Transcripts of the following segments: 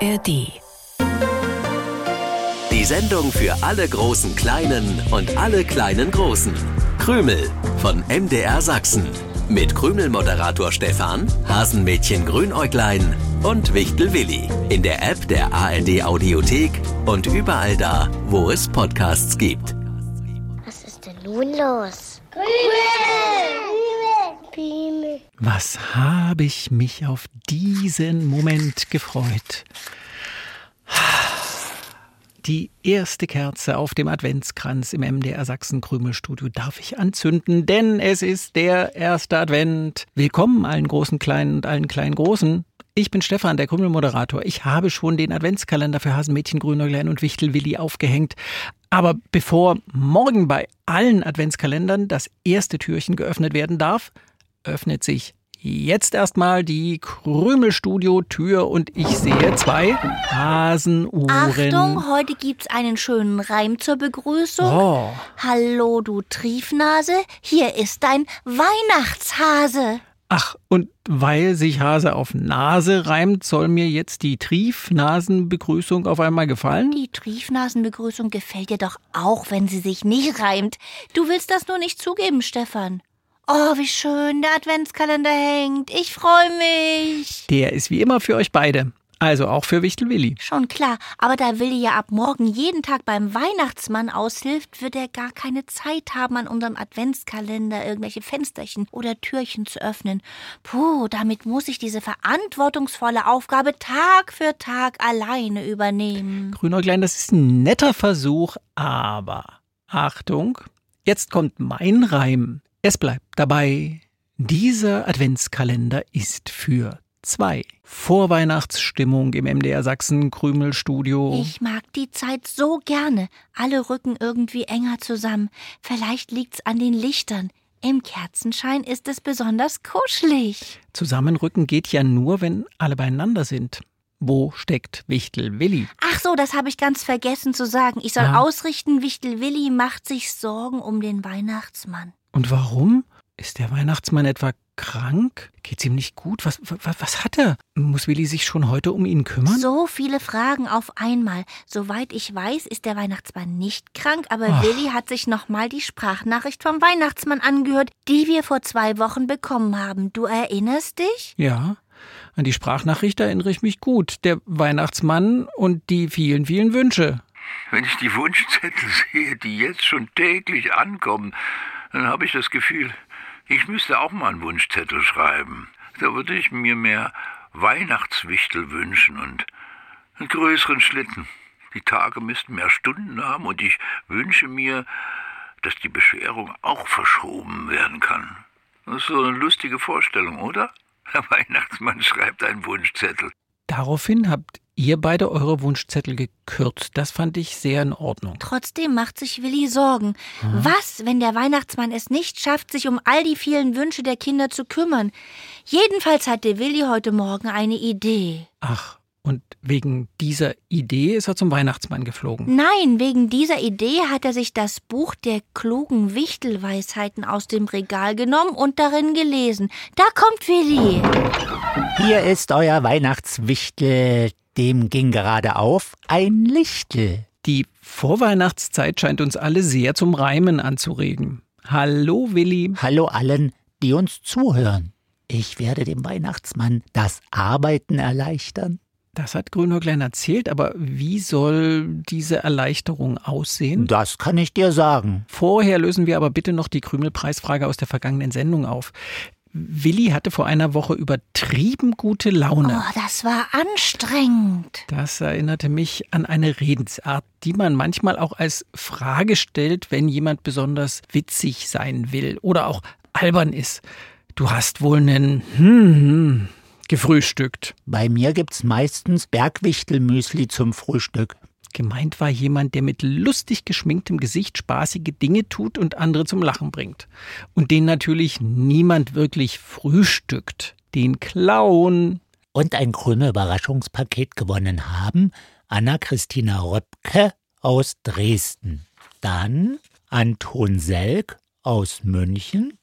ARD. Die Sendung für alle großen Kleinen und alle kleinen Großen. Krümel von MDR Sachsen. Mit Krümel-Moderator Stefan, Hasenmädchen Grünäuglein und Wichtel Willi. In der App der ARD Audiothek und überall da, wo es Podcasts gibt. Was ist denn nun los? Krümel! Was habe ich mich auf diesen Moment gefreut. Die erste Kerze auf dem Adventskranz im MDR Sachsen Krümelstudio darf ich anzünden, denn es ist der erste Advent. Willkommen allen großen Kleinen und allen kleinen Großen. Ich bin Stefan, der Krümel-Moderator. Ich habe schon den Adventskalender für Hasenmädchen Grünäuglein und Wichtel Willi aufgehängt. Aber bevor morgen bei allen Adventskalendern das erste Türchen geöffnet werden darf, öffnet sich jetzt erstmal die Krümelstudio-Tür und ich sehe 2 Hasenohren. Achtung, heute gibt's einen schönen Reim zur Begrüßung. Oh. Hallo, du Triefnase, hier ist dein Weihnachtshase. Ach, und weil sich Hase auf Nase reimt, soll mir jetzt die Triefnasenbegrüßung auf einmal gefallen? Die Triefnasenbegrüßung gefällt dir doch auch, wenn sie sich nicht reimt. Du willst das nur nicht zugeben, Stefan. Oh, wie schön der Adventskalender hängt. Ich freue mich. Der ist wie immer für euch beide. Also auch für Wichtel Willi. Schon klar, aber da Willi ja ab morgen jeden Tag beim Weihnachtsmann aushilft, wird er gar keine Zeit haben, an unserem Adventskalender irgendwelche Fensterchen oder Türchen zu öffnen. Puh, damit muss ich diese verantwortungsvolle Aufgabe Tag für Tag alleine übernehmen. Grünäuglein, das ist ein netter Versuch, aber Achtung, jetzt kommt mein Reim. Es bleibt dabei, dieser Adventskalender ist für 2. Vorweihnachtsstimmung im MDR Sachsen Krümelstudio. Ich mag die Zeit so gerne. Alle rücken irgendwie enger zusammen. Vielleicht liegt's an den Lichtern. Im Kerzenschein ist es besonders kuschelig. Zusammenrücken geht ja nur, wenn alle beieinander sind. Wo steckt Wichtel Willi? Ach so, das habe ich ganz vergessen zu sagen. Ich soll ausrichten, Wichtel Willi macht sich Sorgen um den Weihnachtsmann. Und warum? Ist der Weihnachtsmann etwa krank? Geht's ihm nicht gut? Was hat er? Muss Willi sich schon heute um ihn kümmern? So viele Fragen auf einmal. Soweit ich weiß, ist der Weihnachtsmann nicht krank, aber Willi hat sich nochmal die Sprachnachricht vom Weihnachtsmann angehört, die wir vor 2 Wochen bekommen haben. Du erinnerst dich? Ja, an die Sprachnachricht erinnere ich mich gut. Der Weihnachtsmann und die vielen, vielen Wünsche. Wenn ich die Wunschzettel sehe, die jetzt schon täglich ankommen, dann habe ich das Gefühl, ich müsste auch mal einen Wunschzettel schreiben. Da würde ich mir mehr Weihnachtswichtel wünschen und einen größeren Schlitten. Die Tage müssten mehr Stunden haben und ich wünsche mir, dass die Bescherung auch verschoben werden kann. Das ist so eine lustige Vorstellung, oder? Der Weihnachtsmann schreibt einen Wunschzettel. Daraufhin habt ihr beide eure Wunschzettel gekürzt. Das fand ich sehr in Ordnung. Trotzdem macht sich Willi Sorgen. Was, wenn der Weihnachtsmann es nicht schafft, sich um all die vielen Wünsche der Kinder zu kümmern? Jedenfalls hatte Willi heute Morgen eine Idee. Ach, und wegen dieser Idee ist er zum Weihnachtsmann geflogen? Nein, wegen dieser Idee hat er sich das Buch der klugen Wichtelweisheiten aus dem Regal genommen und darin gelesen. Da kommt Willi. Hier ist euer Weihnachtswichtel, dem ging gerade auf ein Lichtel. Die Vorweihnachtszeit scheint uns alle sehr zum Reimen anzuregen. Hallo Willi. Hallo allen, die uns zuhören. Ich werde dem Weihnachtsmann das Arbeiten erleichtern. Das hat Grünäuglein erzählt, aber wie soll diese Erleichterung aussehen? Das kann ich dir sagen. Vorher lösen wir aber bitte noch die Krümelpreisfrage aus der vergangenen Sendung auf. Willi hatte vor einer Woche übertrieben gute Laune. Oh, das war anstrengend. Das erinnerte mich an eine Redensart, die man manchmal auch als Frage stellt, wenn jemand besonders witzig sein will oder auch albern ist. Du hast wohl einen gefrühstückt. Bei mir gibt's meistens Bergwichtelmüsli zum Frühstück. Gemeint war jemand, der mit lustig geschminktem Gesicht spaßige Dinge tut und andere zum Lachen bringt. Und den natürlich niemand wirklich frühstückt. Den Clown. Und ein Krümel-Überraschungspaket gewonnen haben Anna-Christina Röpke aus Dresden. Dann Anton Selk aus München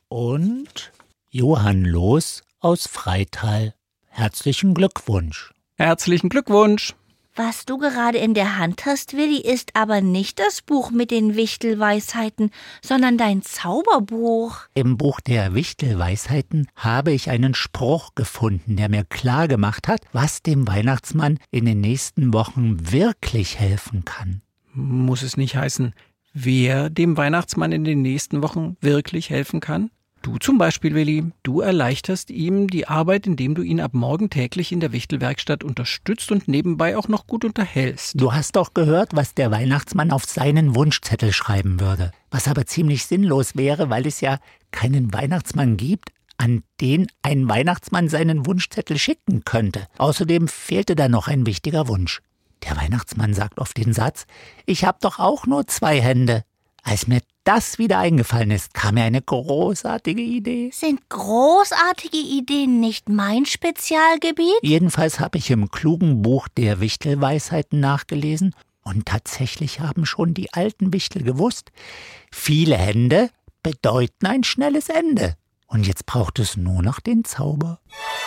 und Johann Loos aus Freital. Herzlichen Glückwunsch. Herzlichen Glückwunsch! Was du gerade in der Hand hast, Willi, ist aber nicht das Buch mit den Wichtelweisheiten, sondern dein Zauberbuch. Im Buch der Wichtelweisheiten habe ich einen Spruch gefunden, der mir klar gemacht hat, was dem Weihnachtsmann in den nächsten Wochen wirklich helfen kann. Muss es nicht heißen, wer dem Weihnachtsmann in den nächsten Wochen wirklich helfen kann? Du zum Beispiel, Willi, du erleichterst ihm die Arbeit, indem du ihn ab morgen täglich in der Wichtelwerkstatt unterstützt und nebenbei auch noch gut unterhältst. Du hast doch gehört, was der Weihnachtsmann auf seinen Wunschzettel schreiben würde. Was aber ziemlich sinnlos wäre, weil es ja keinen Weihnachtsmann gibt, an den ein Weihnachtsmann seinen Wunschzettel schicken könnte. Außerdem fehlte da noch ein wichtiger Wunsch. Der Weihnachtsmann sagt oft den Satz, ich habe doch auch nur 2 Hände. Als mir das wieder eingefallen ist, kam mir eine großartige Idee. Sind großartige Ideen nicht mein Spezialgebiet? Jedenfalls habe ich im klugen Buch der Wichtelweisheiten nachgelesen und tatsächlich haben schon die alten Wichtel gewusst, viele Hände bedeuten ein schnelles Ende. Und jetzt braucht es nur noch den Zauber.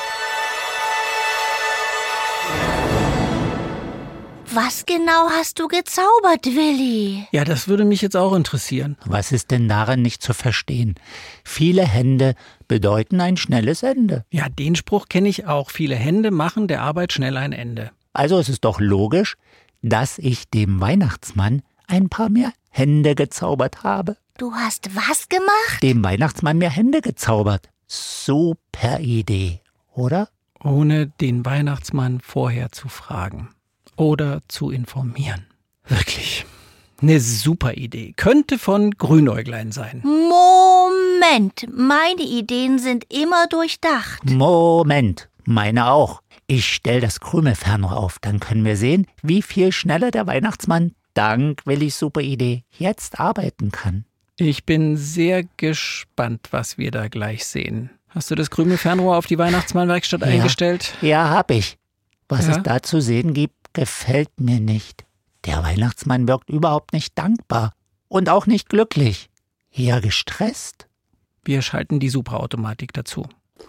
Was genau hast du gezaubert, Willi? Ja, das würde mich jetzt auch interessieren. Was ist denn daran nicht zu verstehen? Viele Hände bedeuten ein schnelles Ende. Ja, den Spruch kenne ich auch. Viele Hände machen der Arbeit schnell ein Ende. Also es ist doch logisch, dass ich dem Weihnachtsmann ein paar mehr Hände gezaubert habe. Du hast was gemacht? Dem Weihnachtsmann mehr Hände gezaubert. Super Idee, oder? Ohne den Weihnachtsmann vorher zu fragen. Oder zu informieren. Wirklich. Eine super Idee. Könnte von Grünäuglein sein. Moment, meine Ideen sind immer durchdacht. Moment, meine auch. Ich stelle das Krümelfernrohr auf, dann können wir sehen, wie viel schneller der Weihnachtsmann dank Willis super Idee jetzt arbeiten kann. Ich bin sehr gespannt, was wir da gleich sehen. Hast du das Krümelfernrohr auf die Weihnachtsmannwerkstatt eingestellt? Ja, hab ich. Was Ja? es da zu sehen gibt, gefällt mir nicht. Der Weihnachtsmann wirkt überhaupt nicht dankbar und auch nicht glücklich. Eher gestresst. Wir schalten die Superautomatik dazu.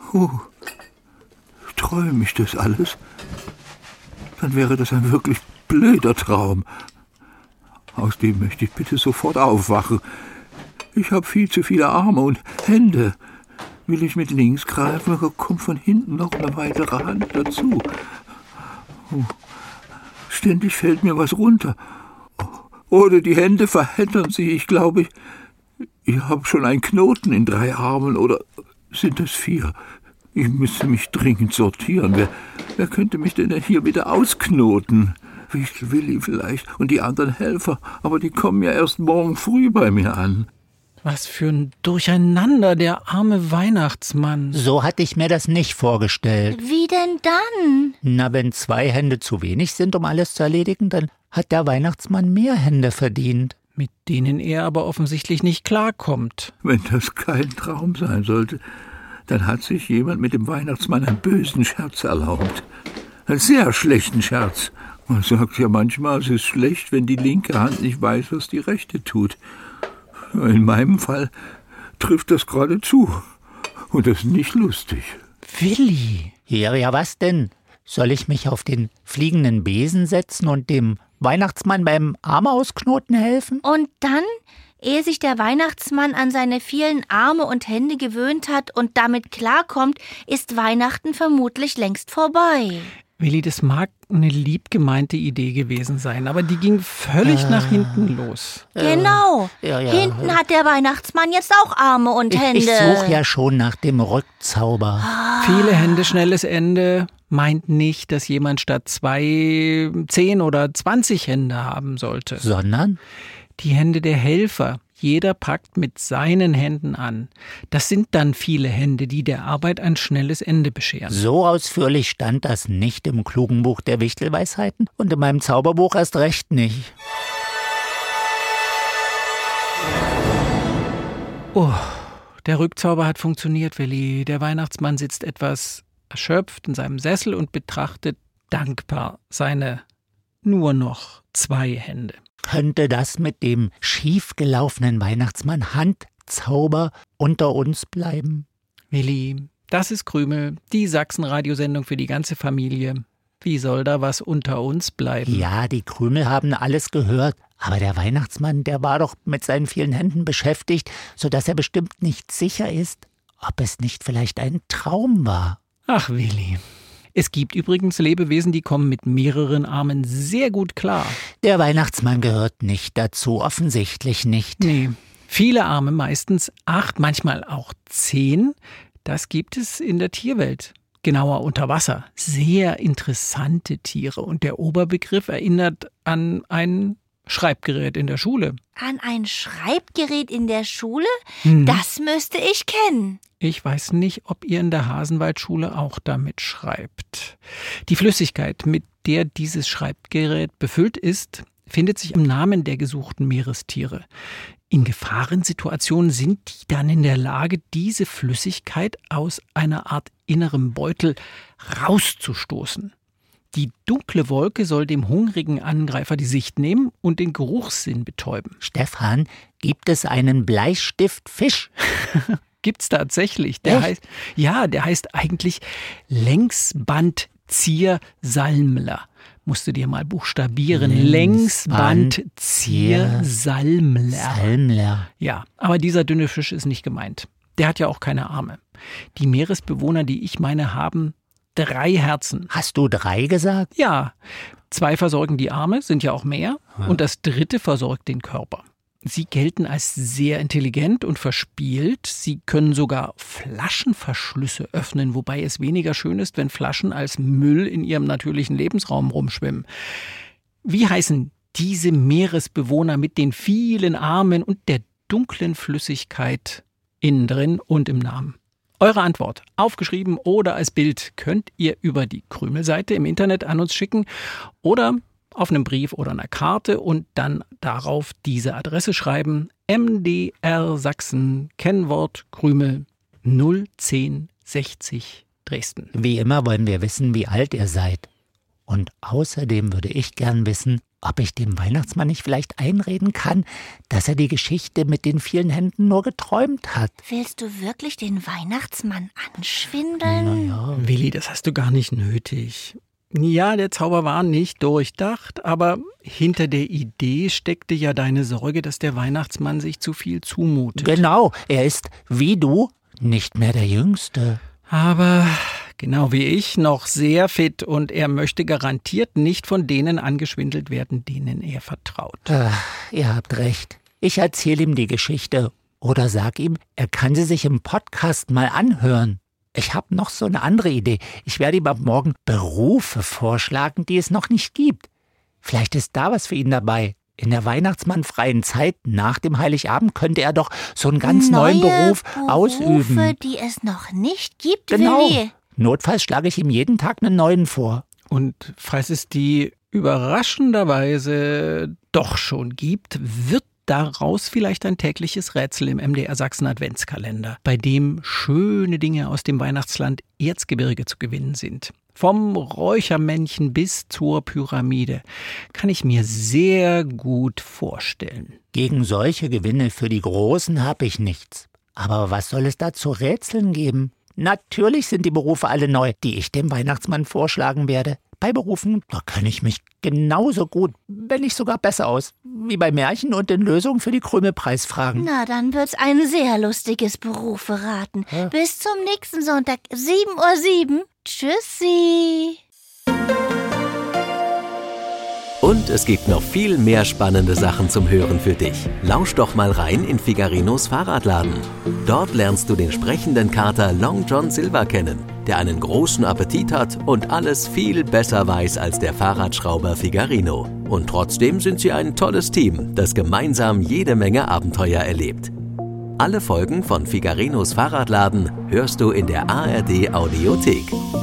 Träume ich das alles? Dann wäre das ein wirklich blöder Traum. Aus dem möchte ich bitte sofort aufwachen. Ich habe viel zu viele Arme und Hände. Will ich mit links greifen, kommt von hinten noch eine weitere Hand dazu. Ständig fällt mir was runter. Oder die Hände verheddern sich. Ich glaube, ich habe schon einen Knoten in 3 Armen. Oder sind es 4? Ich müsste mich dringend sortieren. Wer könnte mich denn hier wieder ausknoten? Wichtel Willi vielleicht und die anderen Helfer. Aber die kommen ja erst morgen früh bei mir an. Was für ein Durcheinander, der arme Weihnachtsmann. So hatte ich mir das nicht vorgestellt. Wie denn dann? Na, wenn 2 Hände zu wenig sind, um alles zu erledigen, dann hat der Weihnachtsmann mehr Hände verdient. Mit denen er aber offensichtlich nicht klarkommt. Wenn das kein Traum sein sollte, dann hat sich jemand mit dem Weihnachtsmann einen bösen Scherz erlaubt. Einen sehr schlechten Scherz. Man sagt ja manchmal, es ist schlecht, wenn die linke Hand nicht weiß, was die rechte tut. In meinem Fall trifft das gerade zu. Und das ist nicht lustig. Willi. Ja, was denn? Soll ich mich auf den fliegenden Besen setzen und dem Weihnachtsmann beim Arme ausknoten helfen? Und dann, ehe sich der Weihnachtsmann an seine vielen Arme und Hände gewöhnt hat und damit klarkommt, ist Weihnachten vermutlich längst vorbei. Willi, das mag eine lieb gemeinte Idee gewesen sein, aber die ging völlig nach hinten los. Genau. Ja. Hinten hat der Weihnachtsmann jetzt auch Arme und Hände. Ich suche ja schon nach dem Rückzauber. Viele Hände, schnelles Ende meint nicht, dass jemand statt 2 10 oder 20 Hände haben sollte. Sondern? Die Hände der Helfer. Jeder packt mit seinen Händen an. Das sind dann viele Hände, die der Arbeit ein schnelles Ende bescheren. So ausführlich stand das nicht im klugen Buch der Wichtelweisheiten und in meinem Zauberbuch erst recht nicht. Oh, der Rückzauber hat funktioniert, Willi. Der Weihnachtsmann sitzt etwas erschöpft in seinem Sessel und betrachtet dankbar seine nur noch 2 Hände. Könnte das mit dem schiefgelaufenen Weihnachtsmann Handzauber unter uns bleiben? Willi, das ist Krümel, die Sachsen-Radiosendung für die ganze Familie. Wie soll da was unter uns bleiben? Ja, die Krümel haben alles gehört. Aber der Weihnachtsmann, der war doch mit seinen vielen Händen beschäftigt, sodass er bestimmt nicht sicher ist, ob es nicht vielleicht ein Traum war. Ach, Willi. Es gibt übrigens Lebewesen, die kommen mit mehreren Armen sehr gut klar. Der Weihnachtsmann gehört nicht dazu, offensichtlich nicht. Nee, viele Arme, meistens 8, manchmal auch 10. Das gibt es in der Tierwelt. Genauer unter Wasser. Sehr interessante Tiere. Und der Oberbegriff erinnert an ein Schreibgerät in der Schule. An ein Schreibgerät in der Schule? Das müsste ich kennen. Ich weiß nicht, ob ihr in der Hasenwaldschule auch damit schreibt. Die Flüssigkeit, mit der dieses Schreibgerät befüllt ist, findet sich im Namen der gesuchten Meerestiere. In Gefahrensituationen sind die dann in der Lage, diese Flüssigkeit aus einer Art innerem Beutel rauszustoßen. Die dunkle Wolke soll dem hungrigen Angreifer die Sicht nehmen und den Geruchssinn betäuben. Stefan, gibt es einen Bleistiftfisch? Gibt's tatsächlich. Der heißt eigentlich Längsbandziersalmler. Musst du dir mal buchstabieren. Längsbandziersalmler. Salmler. Ja, aber dieser dünne Fisch ist nicht gemeint. Der hat ja auch keine Arme. Die Meeresbewohner, die ich meine, haben 3 Herzen. Hast du 3 gesagt? Ja, 2 versorgen die Arme, sind ja auch mehr, und das 3. versorgt den Körper. Sie gelten als sehr intelligent und verspielt. Sie können sogar Flaschenverschlüsse öffnen, wobei es weniger schön ist, wenn Flaschen als Müll in ihrem natürlichen Lebensraum rumschwimmen. Wie heißen diese Meeresbewohner mit den vielen Armen und der dunklen Flüssigkeit innen drin und im Namen? Eure Antwort, aufgeschrieben oder als Bild, könnt ihr über die Krümelseite im Internet an uns schicken oder auf einem Brief oder einer Karte und dann darauf diese Adresse schreiben: MDR Sachsen, Kennwort Krümel 01060 Dresden. Wie immer wollen wir wissen, wie alt ihr seid. Und außerdem würde ich gern wissen, ob ich dem Weihnachtsmann nicht vielleicht einreden kann, dass er die Geschichte mit den vielen Händen nur geträumt hat. Willst du wirklich den Weihnachtsmann anschwindeln? Naja. Willi, das hast du gar nicht nötig. Ja, der Zauber war nicht durchdacht, aber hinter der Idee steckte ja deine Sorge, dass der Weihnachtsmann sich zu viel zumutet. Genau, er ist, wie du, nicht mehr der Jüngste. Aber genau wie ich, noch sehr fit und er möchte garantiert nicht von denen angeschwindelt werden, denen er vertraut. Ihr habt recht. Ich erzähle ihm die Geschichte oder sag ihm, er kann sie sich im Podcast mal anhören. Ich habe noch so eine andere Idee. Ich werde ihm ab morgen Berufe vorschlagen, die es noch nicht gibt. Vielleicht ist da was für ihn dabei. In der Weihnachtsmannfreien Zeit nach dem Heiligabend könnte er doch so einen ganz neuen Beruf ausüben. Berufe, die es noch nicht gibt, Genau. Willi. Notfalls schlage ich ihm jeden Tag einen neuen vor. Und falls es die überraschenderweise doch schon gibt, wird daraus vielleicht ein tägliches Rätsel im MDR Sachsen Adventskalender, bei dem schöne Dinge aus dem Weihnachtsland Erzgebirge zu gewinnen sind. Vom Räuchermännchen bis zur Pyramide kann ich mir sehr gut vorstellen. Gegen solche Gewinne für die Großen habe ich nichts. Aber was soll es da zu Rätseln geben? Natürlich sind die Berufe alle neu, die ich dem Weihnachtsmann vorschlagen werde. Bei Berufen, da kenne ich mich genauso gut, wenn nicht sogar besser aus, wie bei Märchen und den Lösungen für die Krümelpreisfragen. Na, dann wird's ein sehr lustiges Beruferaten. Bis zum nächsten Sonntag, 7:07 Uhr. Tschüssi. Und es gibt noch viel mehr spannende Sachen zum Hören für dich. Lausch doch mal rein in Figarinos Fahrradladen. Dort lernst du den sprechenden Kater Long John Silver kennen, der einen großen Appetit hat und alles viel besser weiß als der Fahrradschrauber Figarino. Und trotzdem sind sie ein tolles Team, das gemeinsam jede Menge Abenteuer erlebt. Alle Folgen von Figarinos Fahrradladen hörst du in der ARD Audiothek.